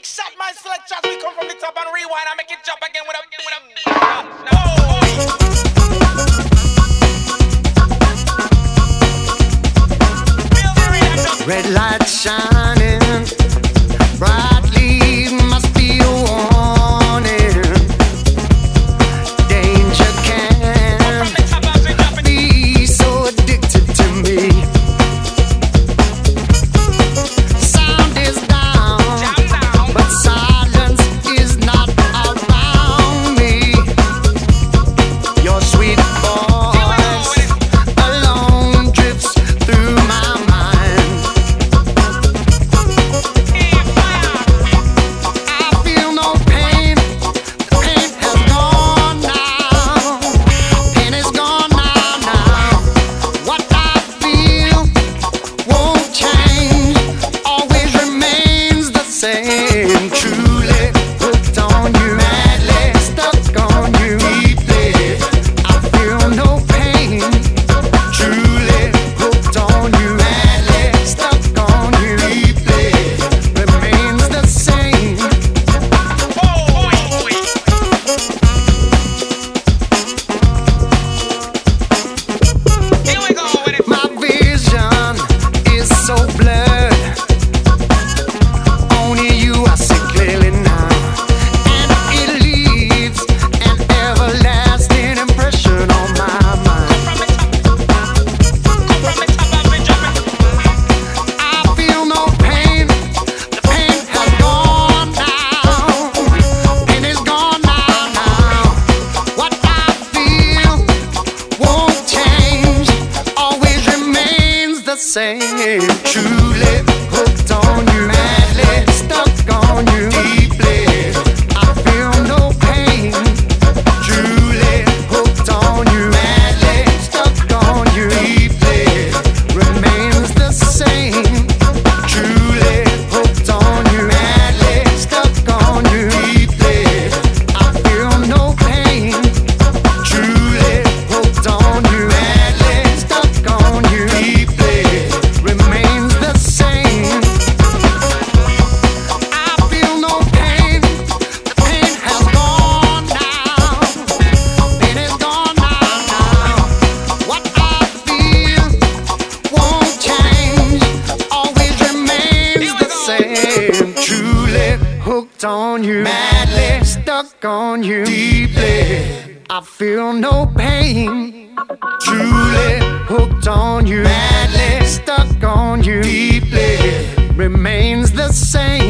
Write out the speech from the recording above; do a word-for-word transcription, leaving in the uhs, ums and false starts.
Big shot, my selection. We come from the top and rewind and make it jump again with a big. Oh. Red light shining brightly, must be a warning. Danger can be so addicted to me. Sound is down, but silence is not around me. Your sweet voice alone drifts through my mind. Same, truly hooked on you, madly stuck on you, deeply. I feel no pain. Truly hooked on you, madly stuck on you, deeply. Remains the same. Truly hooked on you, madly stuck on you, deeply. I feel no pain. Truly hooked on you, madly stuck on you, deeply. Remains the same. I feel no pain. The pain has gone now. Pain is gone now, now. What I feel won't change. Always remains the same. Truly hooked on you, madly stuck on you, deeply. I feel no pain. Truly hooked on you, madly stuck on you, deeply. Remains the same.